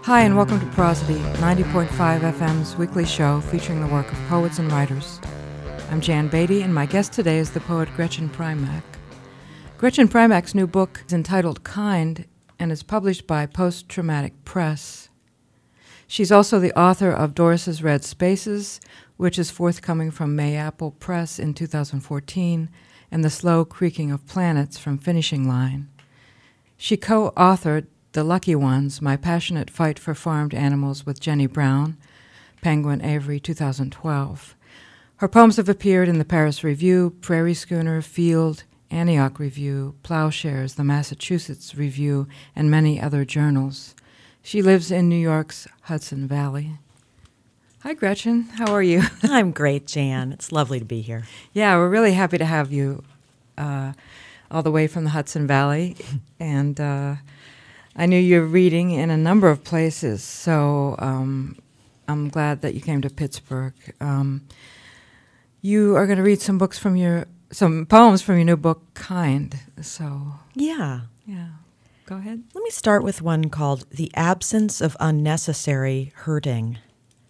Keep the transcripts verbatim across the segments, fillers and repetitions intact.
Hi, and welcome to Prosody, ninety point five F M's weekly show featuring the work of poets and writers. I'm Jan Beatty, and my guest today is the poet Gretchen Primack. Gretchen Primack's new book is entitled Kind and is published by Post Traumatic Press. She's also the author of Doris's Red Spaces, which is forthcoming from Mayapple Press in two thousand fourteen, and The Slow Creaking of Planets from Finishing Line. She co-authored The Lucky Ones, My Passionate Fight for Farmed Animals with Jenny Brown, Penguin Avery, two thousand twelve. Her poems have appeared in the Paris Review, Prairie Schooner, Field, Antioch Review, Plowshares, the Massachusetts Review, and many other journals. She lives in New York's Hudson Valley. Hi, Gretchen. How are you? I'm great, Jan. It's lovely to be here. Yeah, we're really happy to have you uh, all the way from the Hudson Valley. And uh, I knew you were reading in a number of places, so um, I'm glad that you came to Pittsburgh. Um, you are going to read some books from your, some poems from your new book, Kind. So Yeah. yeah, go ahead. Let me start with one called The Absence of Unnecessary Hurting.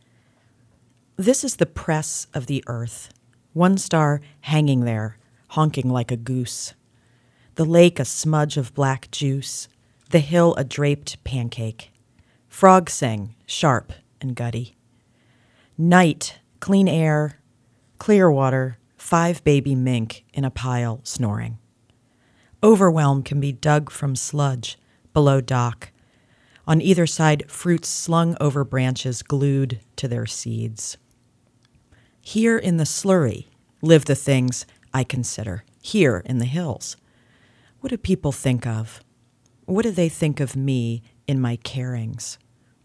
This is the press of the earth, one star hanging there, honking like a goose. The lake a smudge of black juice, the hill a draped pancake. Frogs sing, sharp and gutty. Night, clean air, clear water, five baby mink in a pile snoring. Overwhelm can be dug from sludge below dock. On either side, fruits slung over branches glued to their seeds. Here in the slurry live the things I consider, here in the hills. What do people think of? What do they think of me in my carings?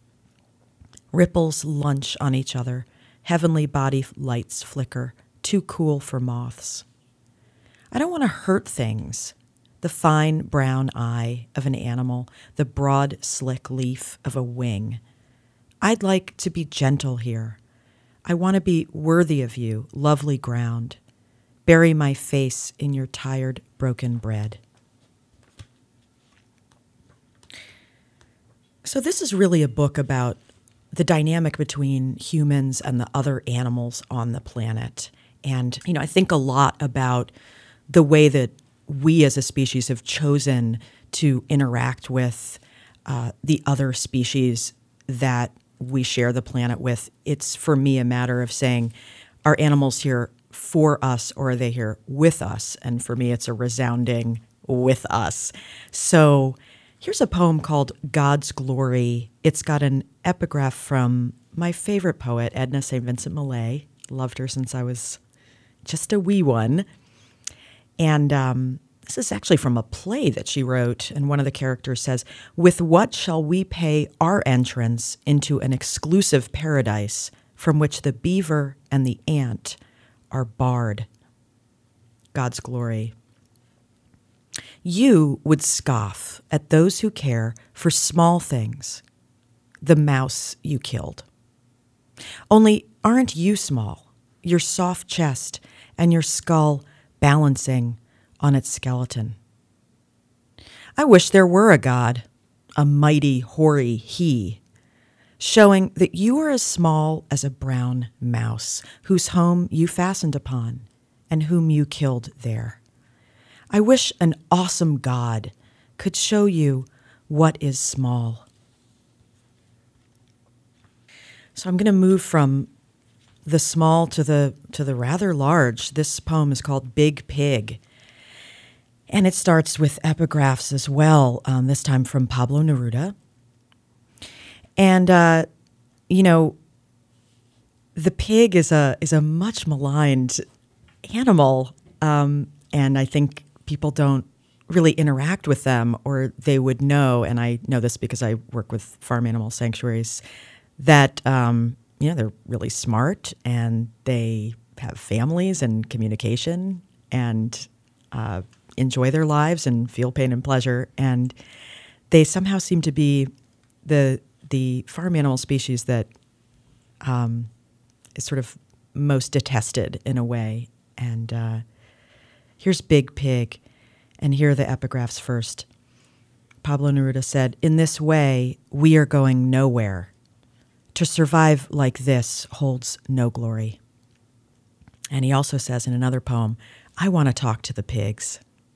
Ripples lunch on each other, heavenly body lights flicker, too cool for moths. I don't want to hurt things. The fine brown eye of an animal, the broad slick leaf of a wing. I'd like to be gentle here. I want to be worthy of you, lovely ground. Bury my face in your tired, broken bread. So this is really a book about the dynamic between humans and the other animals on the planet. And, you know, I think a lot about the way that we as a species have chosen to interact with uh, the other species that we share the planet with. It's, for me, a matter of saying, are animals here for us or are they here with us? And for me, it's a resounding with us. So here's a poem called God's Glory. It's got an epigraph from my favorite poet, Edna Saint Vincent Millay. Loved her since I was just a wee one. And um, this is actually from a play that she wrote, and one of the characters says, "With what shall we pay our entrance into an exclusive paradise from which the beaver and the ant are barred?" God's Glory. You would scoff at those who care for small things, the mouse you killed. Only aren't you small, your soft chest and your skull balancing on its skeleton? I wish there were a God, a mighty, hoary he, showing that you are as small as a brown mouse whose home you fastened upon and whom you killed there. I wish an awesome God could show you what is small. So I'm going to move from the small to the to the rather large. This poem is called Big Pig. And it starts with epigraphs as well, um, this time from Pablo Neruda. And, uh, you know, the pig is a is a much maligned animal, um, and I think people don't really interact with them, or they would know, and I know this because I work with farm animal sanctuaries, that, um, you know, they're really smart, and they have families and communication, and uh enjoy their lives and feel pain and pleasure, and they somehow seem to be the the farm animal species that um, is sort of most detested in a way. And uh, here's Big Pig, and here are the epigraphs first. Pablo Neruda said, "In this way, we are going nowhere. To survive like this holds no glory." And he also says in another poem, "I want to talk to the pigs."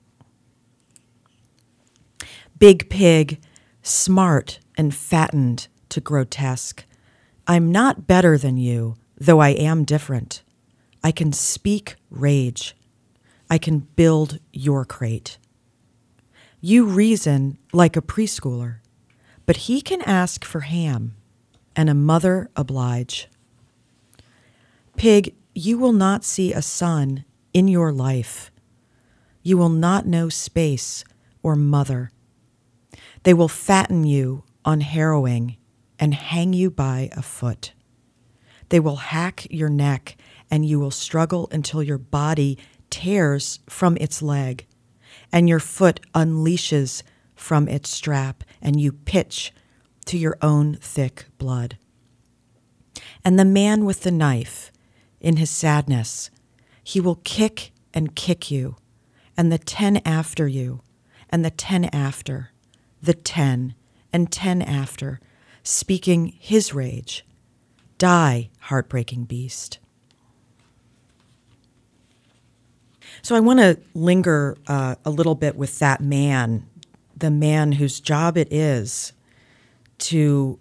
Big pig, smart and fattened to grotesque, I'm not better than you, though I am different. I can speak rage. I can build your crate. You reason like a preschooler, but he can ask for ham, and a mother oblige. Pig, you will not see a sun in your life. You will not know space or mother. They will fatten you on harrowing and hang you by a foot. They will hack your neck, and you will struggle until your body tears from its leg, and your foot unleashes from its strap, and you pitch to your own thick blood. And the man with the knife, in his sadness, he will kick and kick you, and the ten after you, and the ten after, the ten, and ten after, speaking his rage. Die, heartbreaking beast. So I want to linger uh, a little bit with that man, the man whose job it is to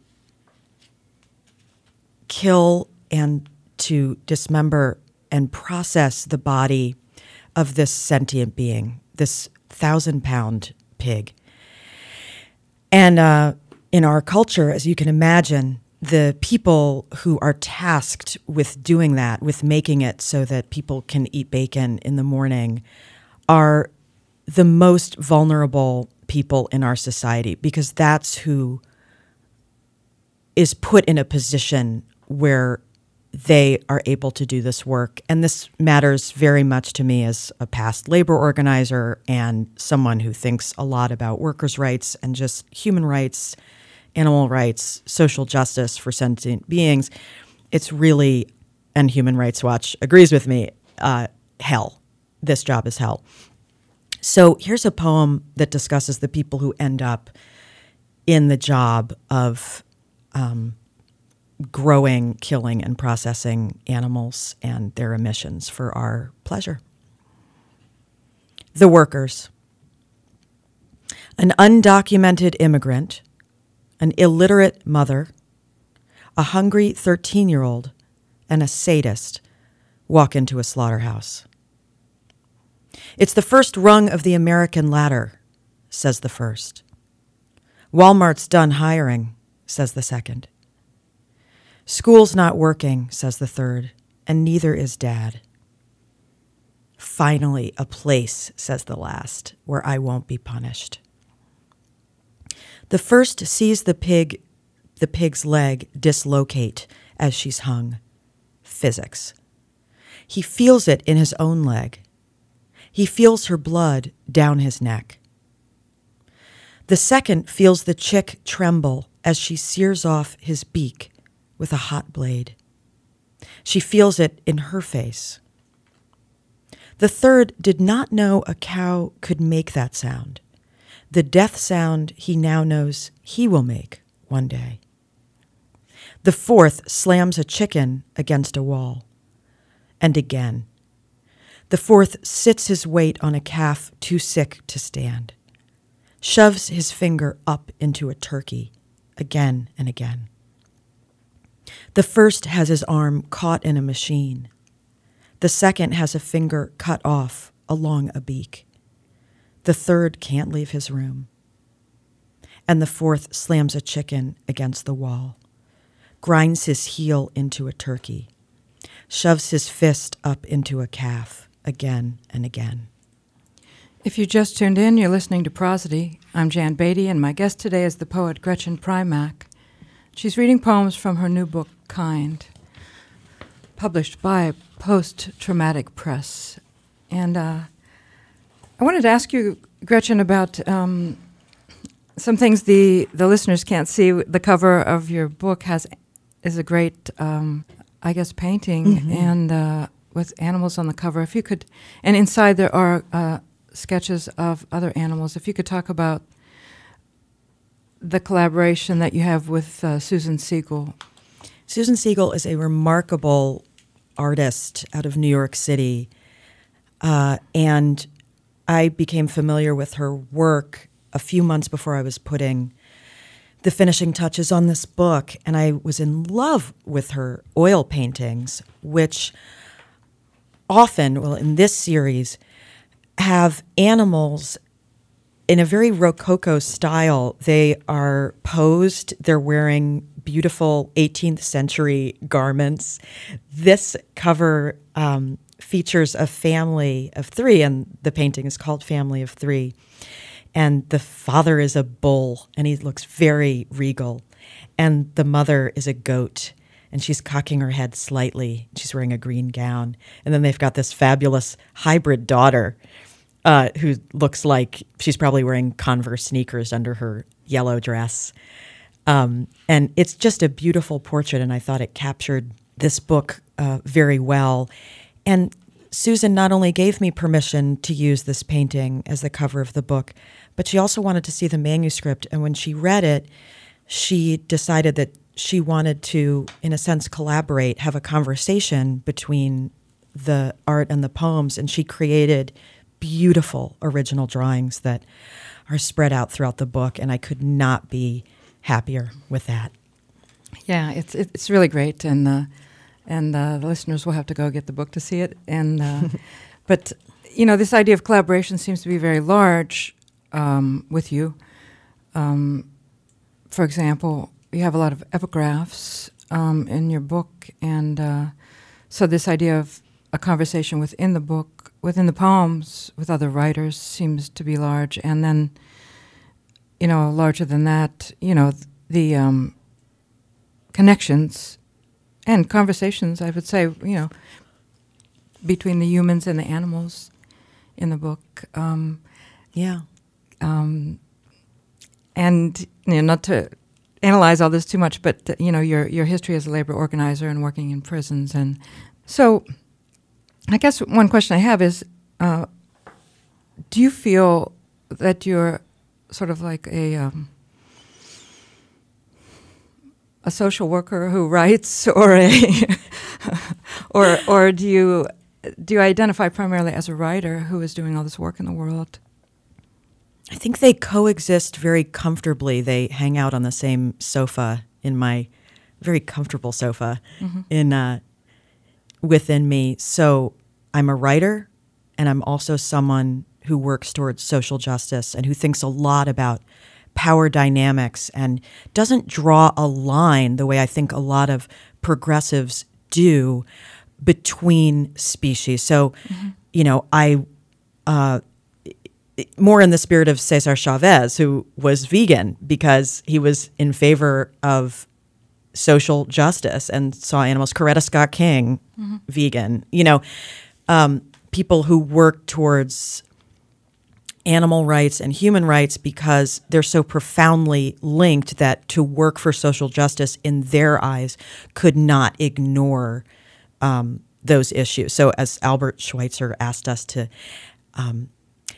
kill and to dismember and process the body of this sentient being, this thousand-pound pig. And uh, in our culture, as you can imagine, the people who are tasked with doing that, with making it so that people can eat bacon in the morning, are the most vulnerable people in our society, because that's who is put in a position where they are able to do this work. And this matters very much to me as a past labor organizer and someone who thinks a lot about workers' rights and just human rights, animal rights, social justice for sentient beings. It's really, and Human Rights Watch agrees with me, uh, hell. This job is hell. So here's a poem that discusses the people who end up in the job of um, growing, killing, and processing animals and their emissions for our pleasure. The workers. An undocumented immigrant, an illiterate mother, a hungry thirteen-year-old, and a sadist walk into a slaughterhouse. It's the first rung of the American ladder, says the first. Walmart's done hiring, says the second. School's not working, says the third, and neither is Dad. Finally, a place, says the last, where I won't be punished. The first sees the pig, the pig's leg dislocate as she's hung. Physics. He feels it in his own leg. He feels her blood down his neck. The second feels the chick tremble as she sears off his beak with a hot blade. She feels it in her face. The third did not know a cow could make that sound, the death sound he now knows he will make one day. The fourth slams a chicken against a wall. And again. The fourth sits his weight on a calf too sick to stand, shoves his finger up into a turkey again and again. The first has his arm caught in a machine. The second has a finger cut off along a beak. The third can't leave his room. And the fourth slams a chicken against the wall, grinds his heel into a turkey, shoves his fist up into a calf again and again. If you just tuned in, you're listening to Prosody. I'm Jan Beatty, and my guest today is the poet Gretchen Primack. She's reading poems from her new book, Kind, published by Post-Traumatic Press. And uh, I wanted to ask you, Gretchen, about um, some things the, the listeners can't see. The cover of your book has is a great, um, I guess, painting, mm-hmm. and uh, with animals on the cover. If you could, and inside there are uh, sketches of other animals. If you could talk about the collaboration that you have with uh, Susan Siegel. Susan Siegel is a remarkable artist out of New York City, uh, and I became familiar with her work a few months before I was putting the finishing touches on this book, and I was in love with her oil paintings, which often, well, in this series, have animals in a very Rococo style. They are posed, they're wearing beautiful eighteenth century garments. This cover um, features a family of three, and the painting is called Family of Three. And the father is a bull, and he looks very regal. And the mother is a goat, and she's cocking her head slightly. She's wearing a green gown. And then they've got this fabulous hybrid daughter uh, who looks like she's probably wearing Converse sneakers under her yellow dress. Um, and it's just a beautiful portrait, and I thought it captured this book uh, very well. And Susan not only gave me permission to use this painting as the cover of the book, but she also wanted to see the manuscript. And when she read it, she decided that she wanted to, in a sense, collaborate, have a conversation between the art and the poems. And she created beautiful original drawings that are spread out throughout the book. And I could not be happier with that. Yeah, it's it's really great, and uh, and uh, the listeners will have to go get the book to see it. And uh, but you know, this idea of collaboration seems to be very large um, with you. Um, for example, you have a lot of epigraphs um, in your book, and uh, so this idea of a conversation within the book, within the poems, with other writers seems to be large, and then, you know, larger than that, you know, th- the um, connections and conversations, I would say, you know, between the humans and the animals in the book. Um, yeah. Um, and, you know, not to analyze all this too much, but, uh, you know, your your history as a labor organizer and working in prisons. And so I guess one question I have is, uh, do you feel that you're sort of like a um, a social worker who writes, or a or or do you do you identify primarily as a writer who is doing all this work in the world? I think they coexist very comfortably. They hang out on the same sofa in my very comfortable sofa mm-hmm. in uh, within me. So I'm a writer, and I'm also someone who works towards social justice and who thinks a lot about power dynamics and doesn't draw a line the way I think a lot of progressives do between species. So, mm-hmm. you know, I, uh, more in the spirit of Cesar Chavez, who was vegan because he was in favor of social justice and saw animals. Coretta Scott King, mm-hmm. vegan, you know, um, people who work towards animal rights and human rights because they're so profoundly linked that to work for social justice in their eyes could not ignore um, those issues. So as Albert Schweitzer asked us to um,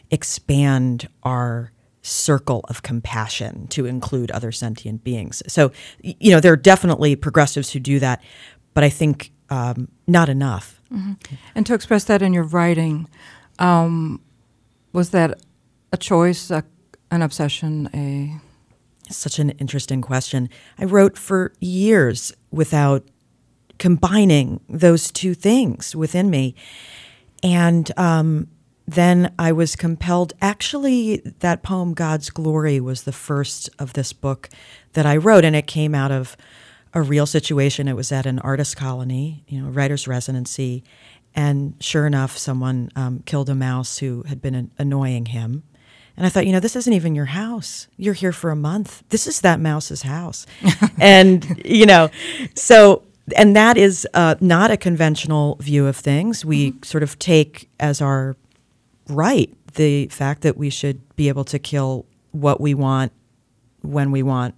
expand our circle of compassion to include other sentient beings. So, you know, there are definitely progressives who do that, but I think um, not enough. Mm-hmm. And to express that in your writing, um, was that a choice, a, an obsession, a... Such an interesting question. I wrote for years without combining those two things within me. And um, then I was compelled, actually, that poem, God's Glory, was the first of this book that I wrote, and it came out of a real situation. It was at an artist colony, you know, writer's residency, and sure enough, someone um, killed a mouse who had been an- annoying him. And I thought, you know, this isn't even your house. You're here for a month. This is that mouse's house. And, you know, so, and that is uh, not a conventional view of things. We mm-hmm. sort of take as our right the fact that we should be able to kill what we want when we want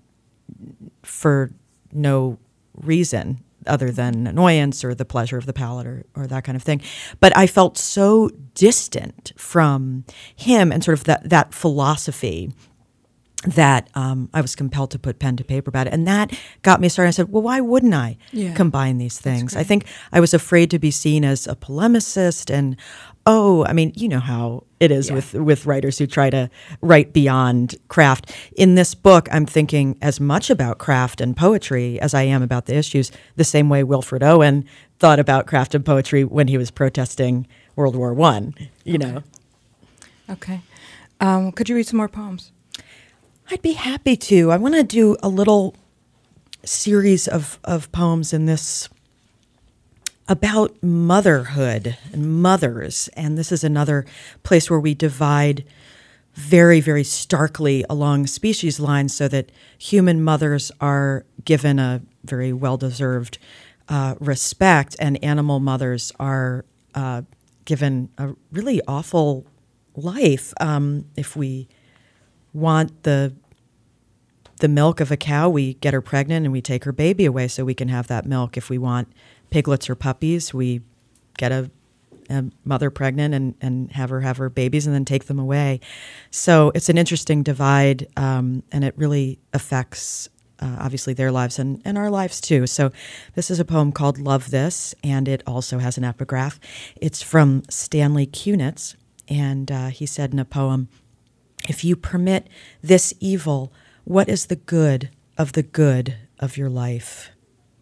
for no reason other than annoyance or the pleasure of the palate or, or that kind of thing. But I felt so distant from him and sort of that, that philosophy that um, I was compelled to put pen to paper about it. And that got me started. I said, well, why wouldn't I Yeah. combine these things? I think I was afraid to be seen as a polemicist. And, oh, I mean, you know how it is Yeah. with, with writers who try to write beyond craft. In this book, I'm thinking as much about craft and poetry as I am about the issues, the same way Wilfred Owen thought about craft and poetry when he was protesting World War One, you Okay. know. Okay. Um, could you read some more poems? I'd be happy to. I want to do a little series of, of poems in this about motherhood and mothers. And this is another place where we divide very, very starkly along species lines so that human mothers are given a very well-deserved uh, respect and animal mothers are uh, given a really awful life. Um, if we want the the milk of a cow, we get her pregnant and we take her baby away so we can have that milk. If we want piglets or puppies, we get a, a mother pregnant and, and have her have her babies and then take them away. So it's an interesting divide, um, and it really affects uh, obviously their lives and, and our lives too. So this is a poem called Love This, and it also has an epigraph. It's from Stanley Kunitz, and uh, he said in a poem, "If you permit this evil, what is the good of the good of your life?"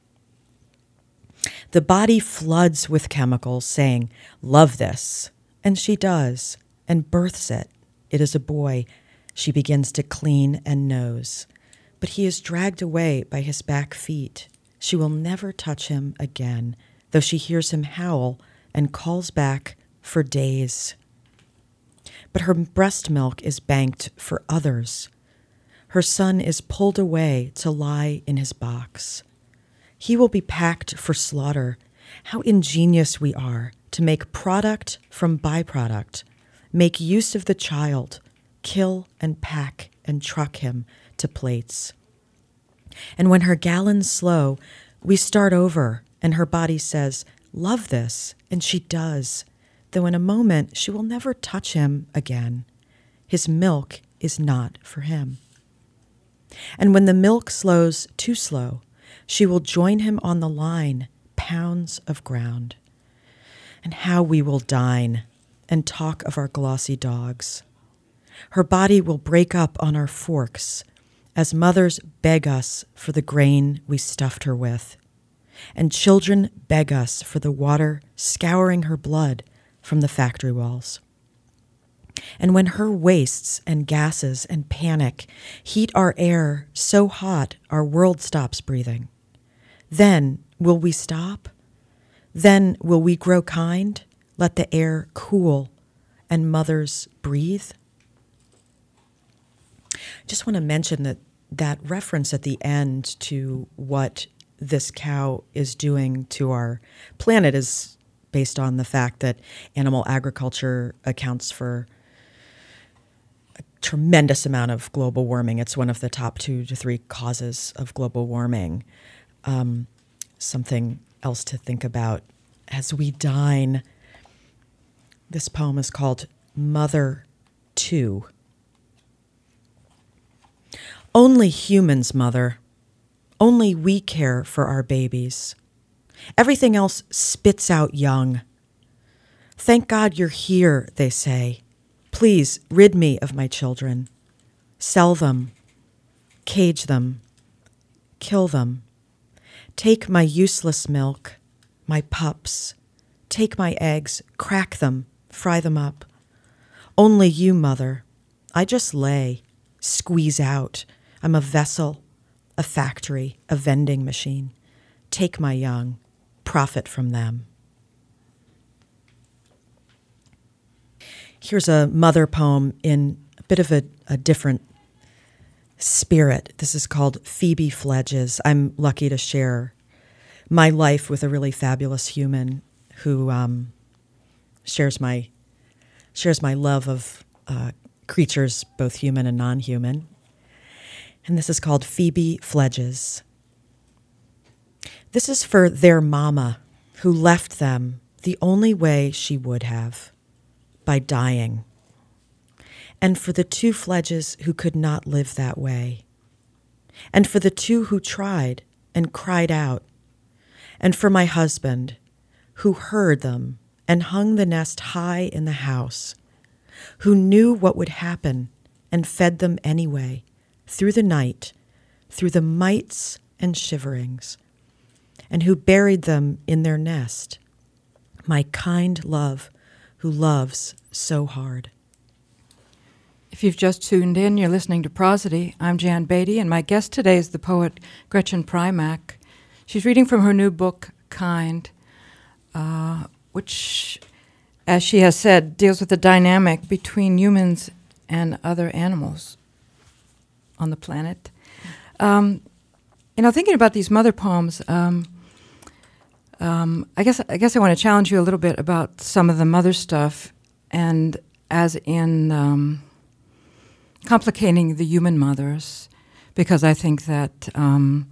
The body floods with chemicals saying, "Love this." And she does, and births it. It is a boy. She begins to clean and nose. But he is dragged away by his back feet. She will never touch him again, though she hears him howl and calls back for days. But her breast milk is banked for others. Her son is pulled away to lie in his box. He will be packed for slaughter. How ingenious we are to make product from byproduct, make use of the child, kill and pack and truck him to plates. And when her gallons slow, we start over, and her body says, "Love this," and she does, though in a moment she will never touch him again. His milk is not for him. And when the milk slows too slow, she will join him on the line, pounds of ground. And how we will dine and talk of our glossy dogs. Her body will break up on our forks as mothers beg us for the grain we stuffed her with, and children beg us for the water scouring her blood from the factory walls. And when her wastes and gases and panic heat our air so hot our world stops breathing, then will we stop? Then will we grow kind, let the air cool, and mothers breathe? Just want to mention that that reference at the end to what this cow is doing to our planet is based on the fact that animal agriculture accounts for a tremendous amount of global warming. It's one of the top two to three causes of global warming. Um, something else to think about as we dine. This poem is called Mother Two. Only humans, Mother. Only we care for our babies. Everything else spits out young. Thank God you're here, they say. Please rid me of my children. Sell them. Cage them. Kill them. Take my useless milk, my pups. Take my eggs, crack them, fry them up. Only you, Mother. I just lay, squeeze out. I'm a vessel, a factory, a vending machine. Take my young, profit from them. Here's a mother poem in a bit of a, a different spirit. This is called Phoebe Fledges. I'm lucky to share my life with a really fabulous human who um, shares my shares my love of uh, creatures, both human and non-human. And this is called Phoebe Fledges. This is for their mama, who left them the only way she would have, by dying. and for the two Fledges who could not live that way, and for the two who tried and cried out, and for my husband who heard them and hung the nest high in the house, who knew what would happen and fed them anyway, through the night, through the mites and shiverings, and who buried them in their nest, my kind love who loves so hard. If you've just tuned in, you're listening to Prosody. I'm Jan Beatty, and my guest today is the poet Gretchen Primack. She's reading from her new book, Kind, uh, which, as she has said, deals with the dynamic between humans and other animals on the planet. Um, you know, thinking about these mother poems, um, um, I guess I guess I want to challenge you a little bit about some of the mother stuff, and as in um, complicating the human mothers, because I think that um,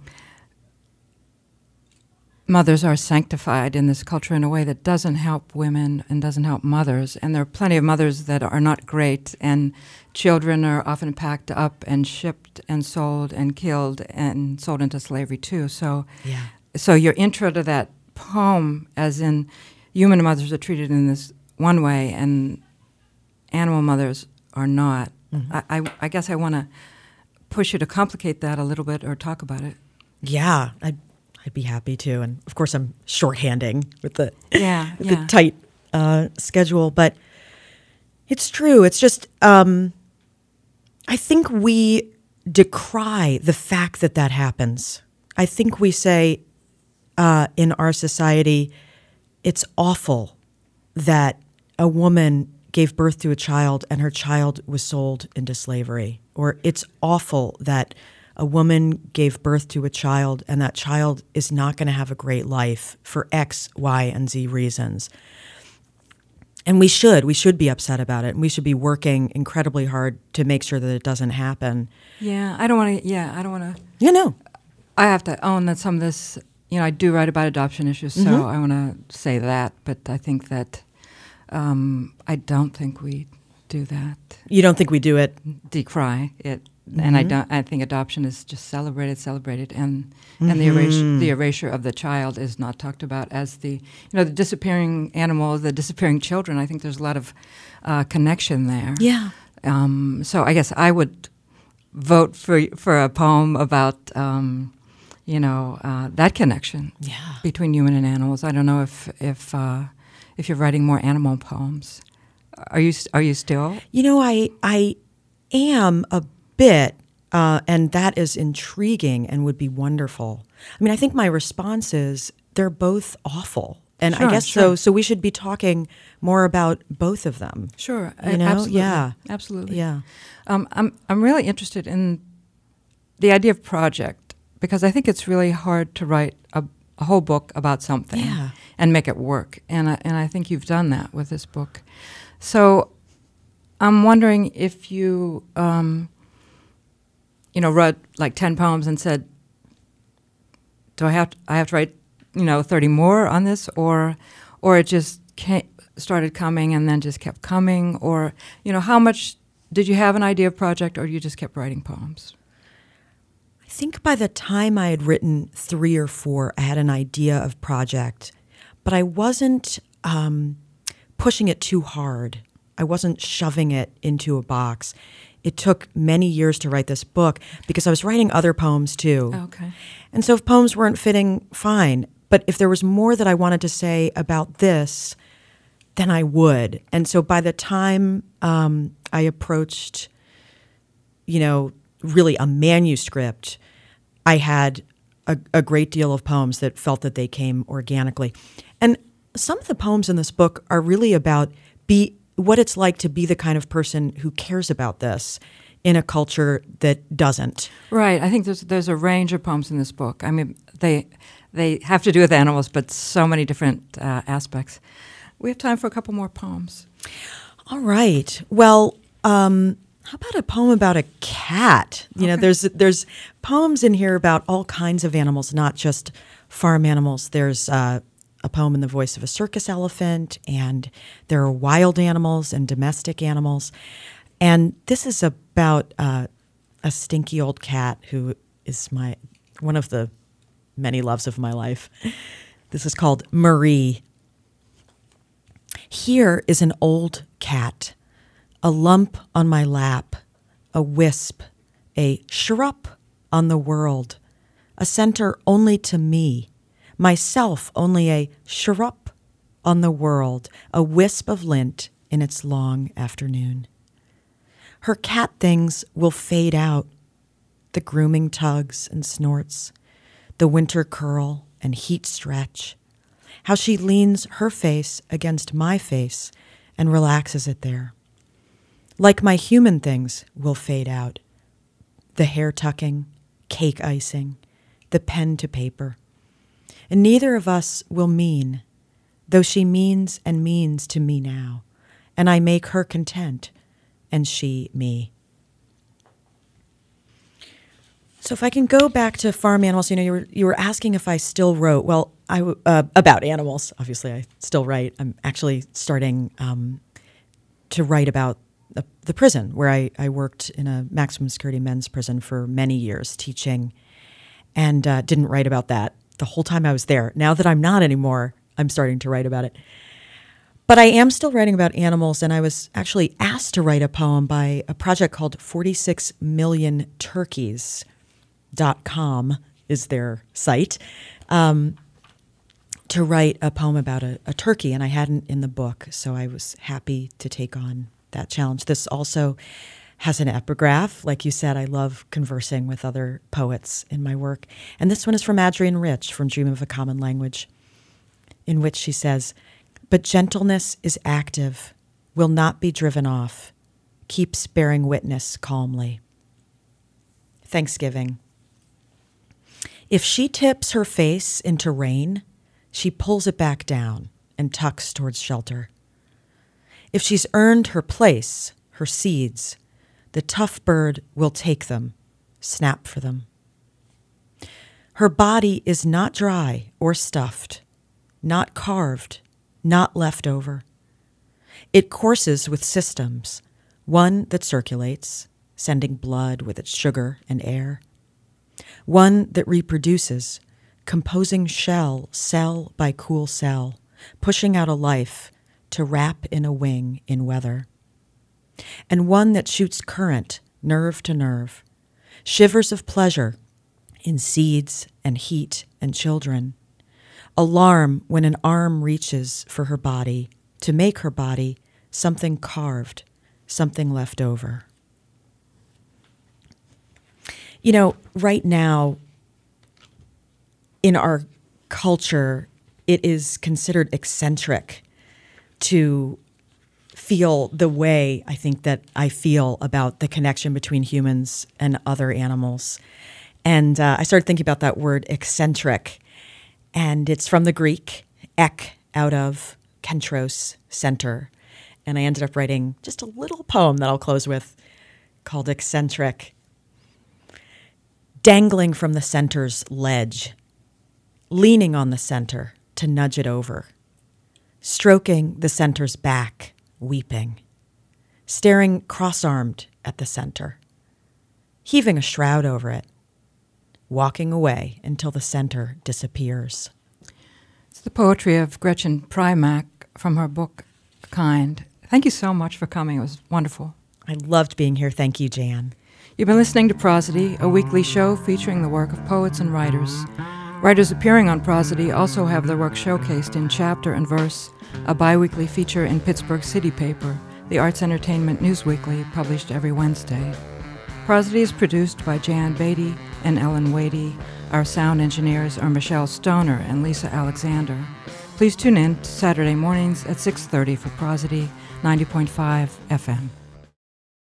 mothers are sanctified in this culture in a way that doesn't help women and doesn't help mothers. And there are plenty of mothers that are not great, and children are often packed up and shipped and sold and killed and sold into slavery too. So, Yeah. so your intro to that poem, as in human mothers are treated in this one way and animal mothers are not. Mm-hmm. I, I, I guess I want to push you to complicate that a little bit or talk about it. Yeah, I'd, I'd be happy to. And of course, I'm shorthanding with the, yeah, with yeah. the tight uh, schedule. But it's true. It's just, um, I think we decry the fact that that happens. I think we say uh, in our society, it's awful that a woman gave birth to a child and her child was sold into slavery. Or it's awful that a woman gave birth to a child and that child is not going to have a great life for X, Y, and Z reasons. And we should. We should be upset about it. And we should be working incredibly hard to make sure that it doesn't happen. Yeah, I don't want to, yeah, I don't want to. You know. I have to own that some of this, you know, I do write about adoption issues, so Mm-hmm. I want to say that. But I think that um, I don't think we do that. You don't think we do it? Decry it. Mm-hmm. And I don't. I think adoption is just celebrated, celebrated, and mm-hmm. and the erasure, the erasure of the child is not talked about as the, you know, the disappearing animal, the disappearing children. I think there's a lot of uh, connection there. Yeah. Um, so I guess I would vote for for a poem about, um, you know, uh, that connection Yeah. between human and animals. I don't know if if uh, if you're writing more animal poems. Are you are you still? You know, I I am a bit, uh, and that is intriguing and would be wonderful. I mean, I think my response is they're both awful, and Sure, I guess sure. so. So we should be talking more about both of them. Sure. You uh, know? Absolutely. Yeah. Absolutely. Yeah. Um, I'm I'm really interested in the idea of project, because I think it's really hard to write a, a whole book about something Yeah. and make it work, and I, and I think you've done that with this book. So I'm wondering if you, um, you know, wrote like ten poems and said, "Do I have to, I have to write, you know, thirty more on this," or or it just came, started coming and then just kept coming, or you know, how much did you have an idea of project, or you just kept writing poems? I think by the time I had written three or four, I had an idea of project, but I wasn't um, pushing it too hard. I wasn't shoving it into a box. It took many years to write this book because I was writing other poems too. Okay. And so if poems weren't fitting, fine. But if there was more that I wanted to say about this, then I would. And so by the time um, I approached, you know, really a manuscript, I had a, a great deal of poems that felt that they came organically. And some of the poems in this book are really about be what it's like to be the kind of person who cares about this in a culture that doesn't. Right. I think there's there's a range of poems in this book. I mean, they they have to do with animals, but so many different uh, aspects. We have time for a couple more poems. All right. Well, um, how about a poem about a cat? You Okay. know, there's there's poems in here about all kinds of animals, not just farm animals. There's uh, a poem in the voice of a circus elephant, and there are wild animals and domestic animals. And this is about uh, a stinky old cat who is my one of the many loves of my life. This is called Marie. Here is an old cat, a lump on my lap, a wisp, a shrub on the world, a center only to me, myself only a shrub on the world, a wisp of lint in its long afternoon. Her cat things will fade out, the grooming tugs and snorts, the winter curl and heat stretch, how she leans her face against my face and relaxes it there. Like my human things will fade out, the hair tucking, cake icing, the pen to paper. And neither of us will mean, though she means and means to me now, and I make her content, and she me. So if I can go back to farm animals, you know, you were you were asking if I still wrote. Well, I uh, about animals. Obviously, I still write. I'm actually starting um, to write about the, the prison where I, I worked in a maximum security men's prison for many years, teaching, and uh, didn't write about that the whole time I was there. Now that I'm not anymore, I'm starting to write about it. But I am still writing about animals, and I was actually asked to write a poem by a project called forty-six million turkeys dot com is their site, um, to write a poem about a, a turkey, and I hadn't in the book, so I was happy to take on that challenge. This also has an epigraph. Like you said, I love conversing with other poets in my work. And this one is from Adrienne Rich from Dream of a Common Language, in which she says, "But gentleness is active, will not be driven off, keeps bearing witness calmly." Thanksgiving. If she tips her face into rain, she pulls it back down and tucks towards shelter. If she's earned her place, her seeds, the tough bird will take them, snap for them. Her body is not dry or stuffed, not carved, not left over. It courses with systems, one that circulates, sending blood with its sugar and air, one that reproduces, composing shell, cell by cool cell, pushing out a life to wrap in a wing in weather, and one that shoots current, nerve to nerve, shivers of pleasure in seeds and heat and children, alarm when an arm reaches for her body to make her body something carved, something left over. You know, right now in our culture, it is considered eccentric to feel the way I think that I feel about the connection between humans and other animals. And uh, I started thinking about that word eccentric, and it's from the Greek, ek, out of, kentros, center. And I ended up writing just a little poem that I'll close with called Eccentric. Dangling from the center's ledge, leaning on the center to nudge it over, stroking the center's back, weeping, staring cross-armed at the center, heaving a shroud over it, walking away until the center disappears. It's the poetry of Gretchen Primack from her book, Kind. Thank you so much for coming. It was wonderful. I loved being here. Thank you, Jan. You've been listening to Prosody, a weekly show featuring the work of poets and writers. Writers appearing on Prosody also have their work showcased in Chapter and Verse, a bi-weekly feature in Pittsburgh City Paper, the Arts Entertainment News Weekly, published every Wednesday. Prosody is produced by Jan Beatty and Ellen Wadey. Our sound engineers are Michelle Stoner and Lisa Alexander. Please tune in Saturday mornings at six thirty for Prosody ninety point five F M.